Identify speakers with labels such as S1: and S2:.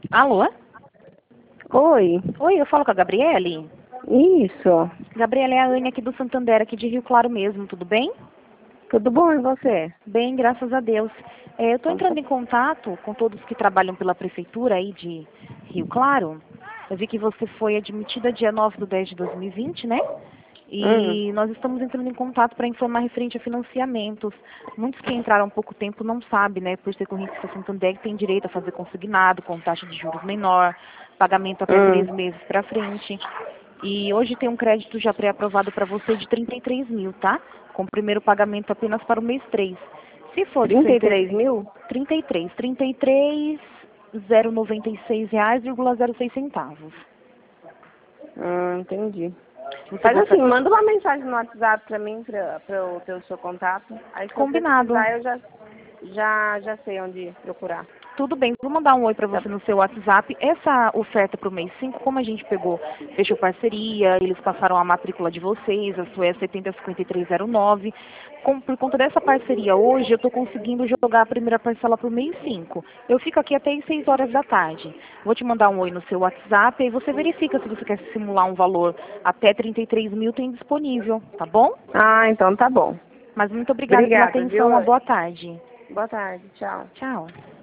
S1: Alô?
S2: Oi,
S1: Oi, eu falo com a Gabriele?
S2: isso.
S1: Gabriele, é a Anne aqui do Santander, aqui de Rio Claro mesmo, tudo bem?
S2: Tudo bom e você?
S1: Bem, graças a Deus. Eu estou
S2: Então, tá.
S1: entrando em contato com todos que trabalham pela prefeitura aí de Rio Claro. Eu vi que você foi admitida dia 9/10/2020, né?
S2: Hum,
S1: E nós estamos entrando em contato para informar referente a financiamentos. Muitos que entraram há pouco tempo não sabem, né? Por ser correntista Santander, que tem direito a fazer consignado, com taxa de juros menor, pagamento até 3 meses para frente. E hoje tem um crédito já pré-aprovado para você de 33 mil, tá? Com o primeiro pagamento apenas para o mês 3. Se for do seu interesse,
S2: 33 mil?
S1: 33.096 reais, 06 centavos.
S2: Entendi.
S1: Você
S2: Faz assim,
S1: gosta...
S2: manda uma mensagem no WhatsApp pra mim, pra eu ter o seu contato. Aí se eu
S1: Combinado.
S2: precisar, eu já sei onde procurar.
S1: Tudo bem, vou mandar um oi para
S2: Tá?
S1: você no seu WhatsApp. Essa oferta para o mês 5, como a gente fechou parceria, eles passaram a matrícula de vocês, a sua é 705309. Por conta dessa parceria hoje, eu estou conseguindo jogar a primeira parcela para o mês 5. Eu fico aqui até às 6 horas da tarde. Vou te mandar um oi no seu WhatsApp e você verifica se você quer simular um valor até 33 mil, tem disponível, tá bom?
S2: Ah, então tá bom.
S1: Mas muito obrigada pela
S2: Obrigada, viu?
S1: atenção, uma boa tarde.
S2: Boa tarde, tchau.
S1: Tchau.